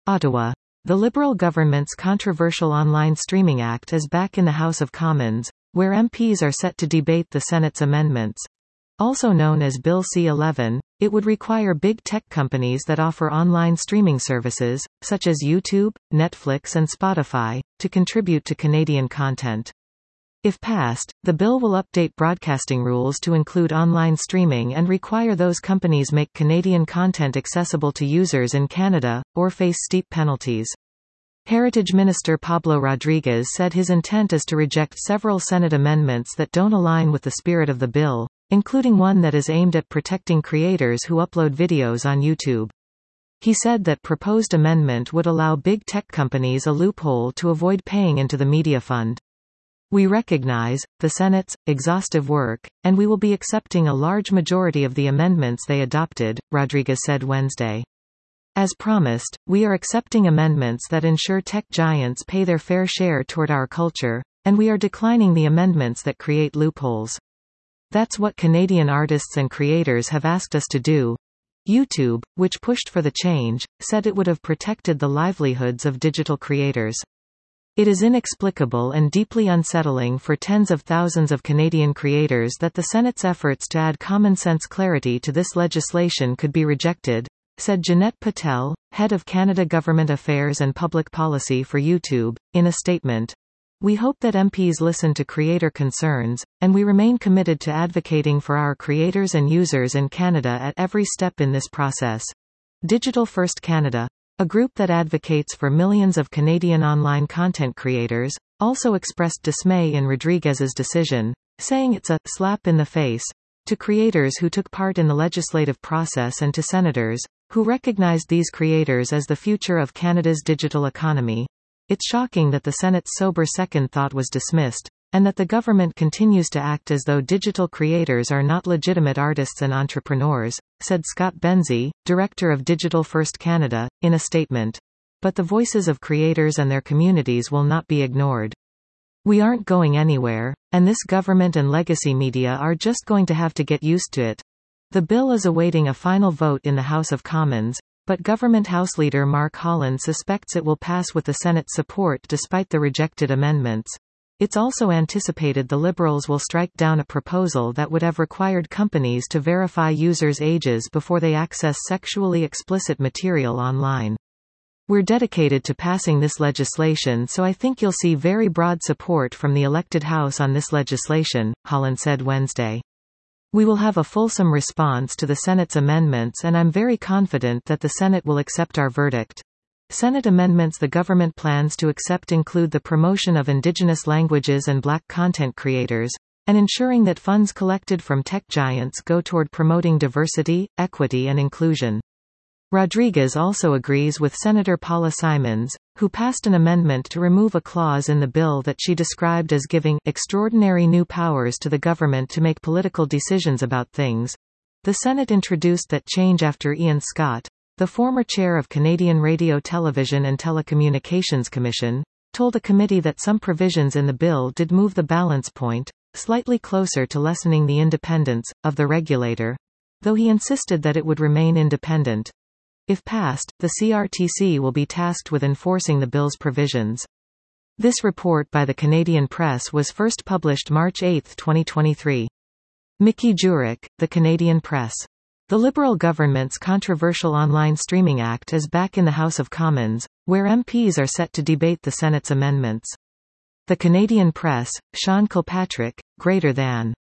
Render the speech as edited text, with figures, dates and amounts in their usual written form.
Ottawa. The Liberal government's controversial Online Streaming Act is back in the House of Commons, where MPs are set to debate the Senate's amendments. Also known as Bill C-11, it would require big tech companies that offer online streaming services, such as YouTube, Netflix and Spotify, to contribute to Canadian content. If passed, the bill will update broadcasting rules to include online streaming and require those companies make Canadian content accessible to users in Canada, or face steep penalties. Heritage Minister Pablo Rodriguez said his intent is to reject several Senate amendments that don't align with the spirit of the bill, including one that is aimed at protecting creators who upload videos on YouTube. He said that proposed amendment would allow big tech companies a loophole to avoid paying into the media fund. We recognize the Senate's exhaustive work, and we will be accepting a large majority of the amendments they adopted, Rodriguez said Wednesday. As promised, we are accepting amendments that ensure tech giants pay their fair share toward our culture, and we are declining the amendments that create loopholes. That's what Canadian artists and creators have asked us to do. YouTube, which pushed for the change, said it would have protected the livelihoods of digital creators. It is inexplicable and deeply unsettling for tens of thousands of Canadian creators that the Senate's efforts to add common-sense clarity to this legislation could be rejected, said Jeanette Patel, head of Canada Government Affairs and Public Policy for YouTube, in a statement. We hope that MPs listen to creator concerns, and we remain committed to advocating for our creators and users in Canada at every step in this process. Digital First Canada, a group that advocates for millions of Canadian online content creators, also expressed dismay in Rodriguez's decision, saying it's a slap in the face to creators who took part in the legislative process and to senators who recognized these creators as the future of Canada's digital economy. It's shocking that the Senate's sober second thought was dismissed, and that the government continues to act as though digital creators are not legitimate artists and entrepreneurs, said Scott Benzie, director of Digital First Canada, in a statement. But the voices of creators and their communities will not be ignored. We aren't going anywhere, and this government and legacy media are just going to have to get used to it. The bill is awaiting a final vote in the House of Commons, but Government House Leader Mark Holland suspects it will pass with the Senate's support despite the rejected amendments. It's also anticipated the Liberals will strike down a proposal that would have required companies to verify users' ages before they access sexually explicit material online. We're dedicated to passing this legislation, so I think you'll see very broad support from the elected House on this legislation, Holland said Wednesday. We will have a fulsome response to the Senate's amendments, and I'm very confident that the Senate will accept our verdict. Senate amendments the government plans to accept include the promotion of Indigenous languages and Black content creators, and ensuring that funds collected from tech giants go toward promoting diversity, equity and inclusion. Rodriguez also agrees with Senator Paula Simons, who passed an amendment to remove a clause in the bill that she described as giving extraordinary new powers to the government to make political decisions about things. The Senate introduced that change after Ian Scott, the former chair of Canadian Radio Television and Telecommunications Commission, told a committee that some provisions in the bill did move the balance point slightly closer to lessening the independence of the regulator, though he insisted that it would remain independent. If passed, the CRTC will be tasked with enforcing the bill's provisions. This report by the Canadian Press was first published March 8, 2023. Mickey Jurek, The Canadian Press. The Liberal government's controversial Online Streaming Act is back in the House of Commons, where MPs are set to debate the Senate's amendments. The Canadian Press, Sean Kilpatrick, greater than